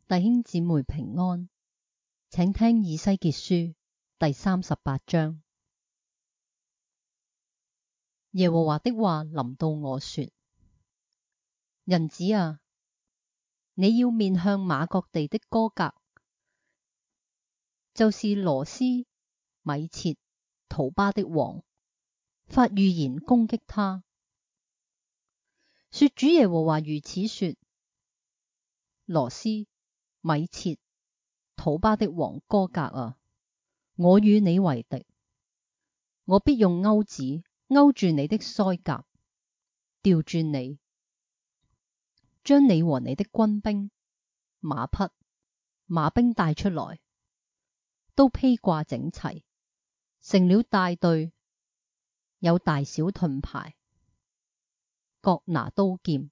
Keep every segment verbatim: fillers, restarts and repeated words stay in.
弟兄姊妹平安，請聽以西結書第三十八章。耶和華的話臨到我說：人子啊，你要面向瑪各地的歌革，就是羅斯、米設、土巴的王，發預言攻擊他，說主耶和華如此說：羅斯、米設、土巴的王歌革啊，我與你為敵，我必用鈎子勾住你的腮頰，調轉你，將你和你的軍兵、馬匹、馬兵帶出來，都披掛整齊，成了大隊，有大小盾牌，各拿刀劍。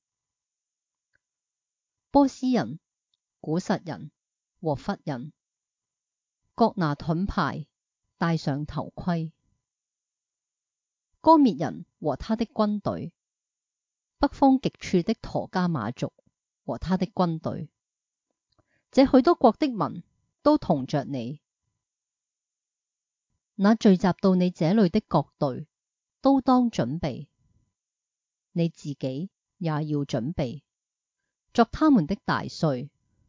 波斯人、古實人和弗人，各拿盾牌，戴上頭盔。歌滅人和他的軍隊，北方極處的陀迦瑪族和他的軍隊，這許多國的民都同着你。那聚集到你這裏的各隊，都當準備，你自己也要準備，作他們的大帥。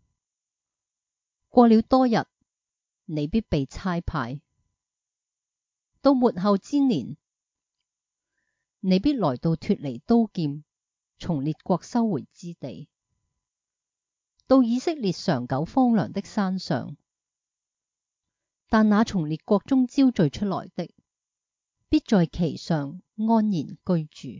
過了多日，你必被差派，到末後之年，你必來到脫離刀劍、從列國收回之地，到以色列長久荒涼的山上。但那從列國中招聚出來的，必在其上安然居住。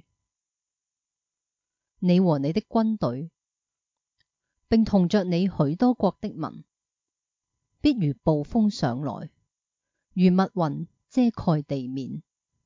你和你的軍隊，並同着你許多國的民，必如暴風上來，如密雲遮蓋地面。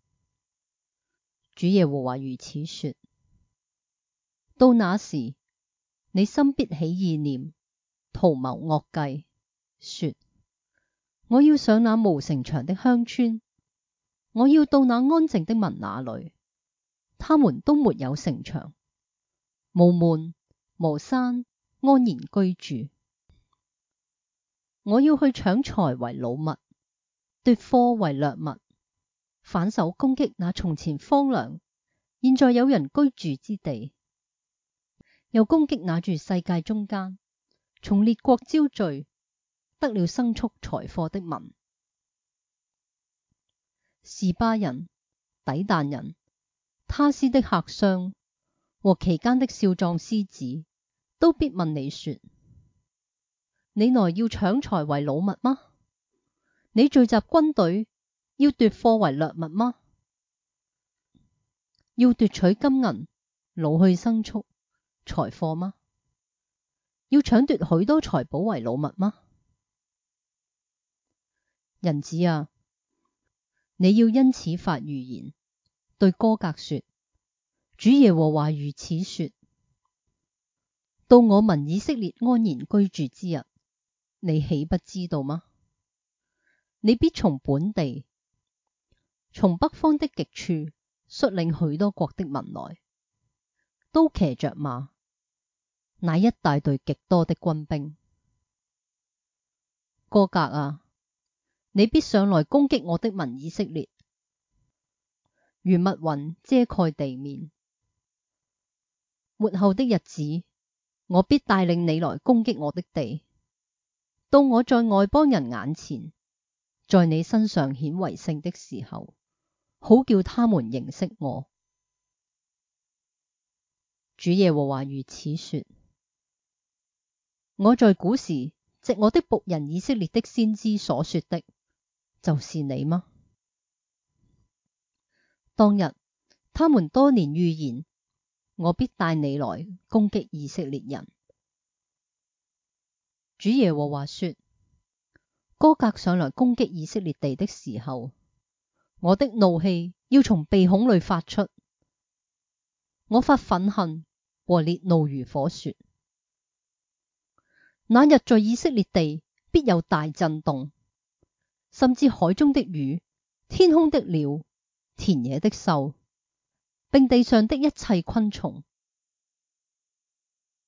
主耶和華如此說：到那時，你心必起意念，圖謀惡計，說：我要上那無城牆的鄉村，我要到那安靜的民那裏，他們都沒有城牆，無門無山，安然居住。我要去搶財為擄物，奪貨為掠物，反手攻擊那從前荒涼，現在有人居住之地，又攻擊那住世界中間，從列國招聚，得了牲畜財貨的民。示巴人、底但人、他施的客商和其間的少壯獅子，都必問你說：你來要搶財為擄物嗎？你聚集軍隊要奪貨為掠物嗎？要奪取金銀、擄去牲畜、財貨嗎？要搶奪許多財寶為擄物嗎？人子啊，你要因此發預言，對歌革說：主耶和華如此說：到我民以色列安然居住之日，你豈不知道嗎？你必從本地，從北方的極處率領許多國的民來，都騎着馬，乃一大隊極多的軍兵。歌革啊，你必上來攻擊我的民以色列，如密雲遮蓋地面。末後的日子，我必帶領你來攻擊我的地，到我在外邦人眼前，在你身上顯為聖的時候，好叫他們認識我。主耶和華如此說：我在古時藉我的僕人以色列的先知所說的，就是你嗎？當日，他們多年預言，我必帶你來攻擊以色列人。主耶和華說：歌革上來攻擊以色列地的時候，我的怒氣要從鼻孔裏發出，我發憤恨和烈怒如火說：那日在以色列地必有大震動，甚至海中的魚、天空的鳥、田野的獸，並地上的一切昆蟲，